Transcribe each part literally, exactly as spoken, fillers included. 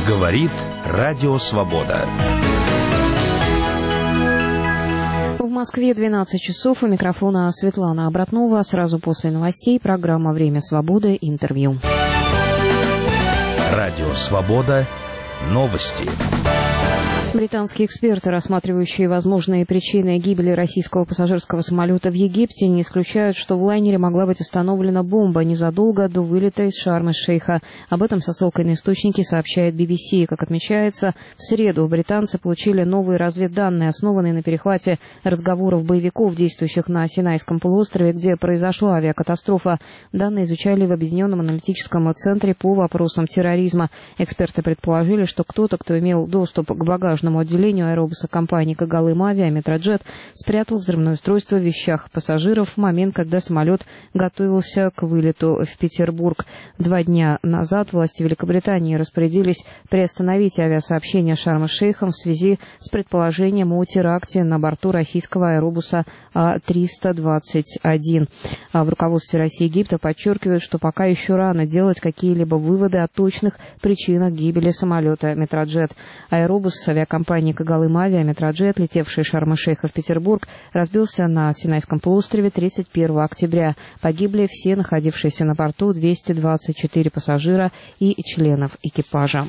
Говорит Радио Свобода. В Москве двенадцать часов. У микрофона Светлана Обратнова. Сразу после новостей программа «Время свободы». Интервью. Радио Свобода. Новости. Британские эксперты, рассматривающие возможные причины гибели российского пассажирского самолета в Египте, не исключают, что в лайнере могла быть установлена бомба незадолго до вылета из Шарм-эль-Шейха. Об этом со ссылкой на источники сообщает би би си. Как отмечается, в среду британцы получили новые разведданные, основанные на перехвате разговоров боевиков, действующих на Синайском полуострове, где произошла авиакатастрофа. Данные изучали в Объединенном аналитическом центре по вопросам терроризма. Эксперты предположили, что кто-то, кто имел доступ к багажному отделению аэробуса компании «Когалым Авиа» Метроджет, спрятал взрывное устройство в вещах пассажиров в момент, когда самолет готовился к вылету в Петербург. Два дня назад власти Великобритании распорядились приостановить авиасообщение с Шарм-эль-Шейхом в связи с предположением о теракте на борту российского аэробуса А триста двадцать один. А в руководстве России и Египта подчеркивают, что пока еще рано делать какие-либо выводы о точных причинах гибели самолета Метроджет. Аэробус с авиакомпании «Когалым Авиа» Метроджет, летевший из Шарм-эль-Шейха в Петербург, разбился на Синайском полуострове тридцать первого октября. Погибли все находившиеся на борту двести двадцать четыре пассажира и членов экипажа.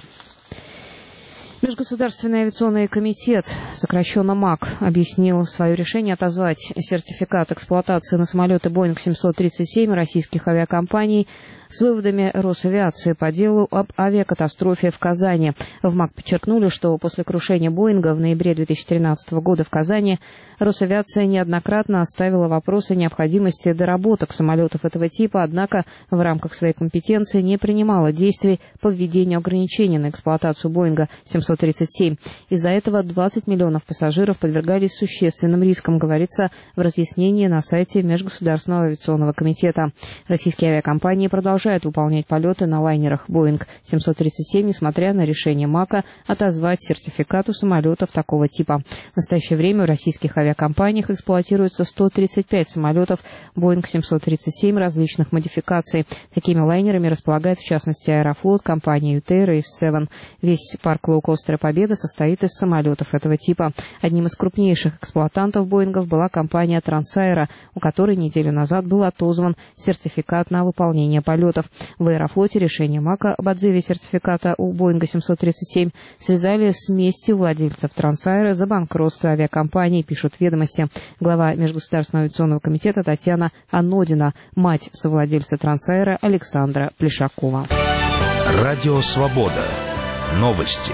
Межгосударственный авиационный комитет, сокращенно МАК, объяснил свое решение отозвать сертификат эксплуатации на самолеты Боинг семьсот тридцать семь российских авиакомпаний с выводами Росавиации по делу об авиакатастрофе в Казани. В МАК подчеркнули, что после крушения Боинга в ноябре две тысячи тринадцатого года в Казани Росавиация неоднократно оставила вопросы необходимости доработок самолетов этого типа, однако в рамках своей компетенции не принимала действий по введению ограничений на эксплуатацию Боинга семьсот тридцать семь. Из-за этого двадцать миллионов пассажиров подвергались существенным рискам, говорится в разъяснении на сайте Межгосударственного авиационного комитета. Российские авиакомпании продолжают продолжает выполнять полеты на лайнерах Боинг семьсот тридцать семь, несмотря на решение МАКа отозвать сертификат у самолетов такого типа. В настоящее время в российских авиакомпаниях эксплуатируется сто тридцать пять самолетов Боинг семьсот тридцать семь различных модификаций. Такими лайнерами располагает в частности Аэрофлот, компания Ютейр и Севен. Весь парк лоукостера «Победа» состоит из самолетов этого типа. Одним из крупнейших эксплуатантов Боингов была компания Трансаэро, у которой неделю назад был отозван сертификат на выполнение полетов. В Аэрофлоте решение МАКа об отзыве сертификата у Боинга семьсот тридцать семь связали с местью владельцев Трансаэро за банкротство авиакомпании, пишут «Ведомости». Глава Межгосударственного авиационного комитета Татьяна Анодина, мать совладельца Трансаэро Александра Плешакова. Радио Свобода. Новости.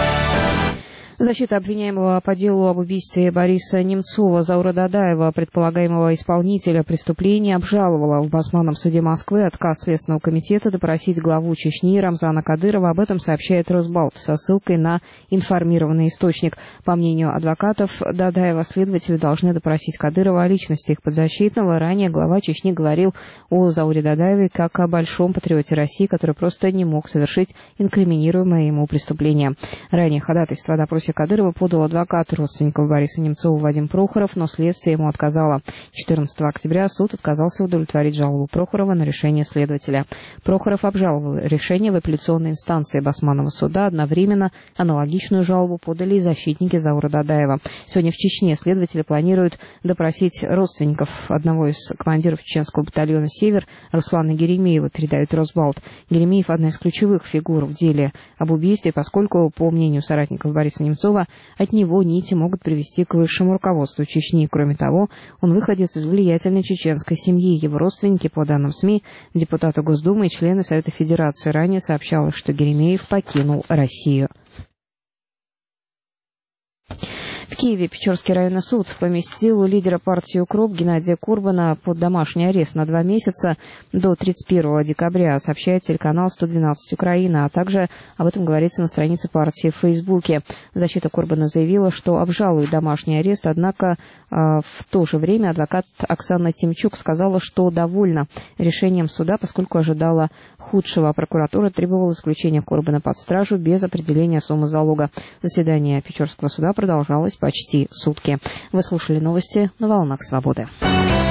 Защита обвиняемого по делу об убийстве Бориса Немцова Заура Дадаева, предполагаемого исполнителя преступления, обжаловала в Басманном суде Москвы отказ Следственного комитета допросить главу Чечни Рамзана Кадырова. Об этом сообщает Росбалт со ссылкой на информированный источник. По мнению адвокатов Дадаева, следователи должны допросить Кадырова о личности их подзащитного. Ранее глава Чечни говорил о Зауре Дадаеве как о большом патриоте России, который просто не мог совершить инкриминируемое ему преступление. Ранее ходатайство о допросе Кадырова подал адвокат родственников Бориса Немцова Вадим Прохоров, но следствие ему отказало. четырнадцатого октября суд отказался удовлетворить жалобу Прохорова на решение следователя. Прохоров обжаловал решение в апелляционной инстанции Басманного суда. Одновременно аналогичную жалобу подали и защитники Заура Дадаева. Сегодня в Чечне следователи планируют допросить родственников одного из командиров чеченского батальона «Север» Руслана Геремеева, передает Росбалт. Геремеев – одна из ключевых фигур в деле об убийстве, поскольку, по мнению соратников Бориса Немцова, от него нити могут привести к высшему руководству Чечни. Кроме того, он выходец из влиятельной чеченской семьи. Его родственники, по данным СМИ, депутаты Госдумы и члены Совета Федерации. Ранее сообщалось, что Геремеев покинул Россию. В Киеве Печорский районный суд поместил лидера партии «Укроп» Геннадия Курбана под домашний арест на два месяца до тридцать первого декабря, сообщает телеканал сто двенадцать Украина, а также об этом говорится на странице партии в Фейсбуке. Защита Курбана заявила, что обжалует домашний арест, однако э, в то же время адвокат Оксана Тимчук сказала, что довольна решением суда, поскольку ожидала худшего. Прокуратура требовала исключения Курбана под стражу без определения суммы залога. Заседание Печорского суда продолжалось почти сутки. Вы слушали новости на волнах Свободы.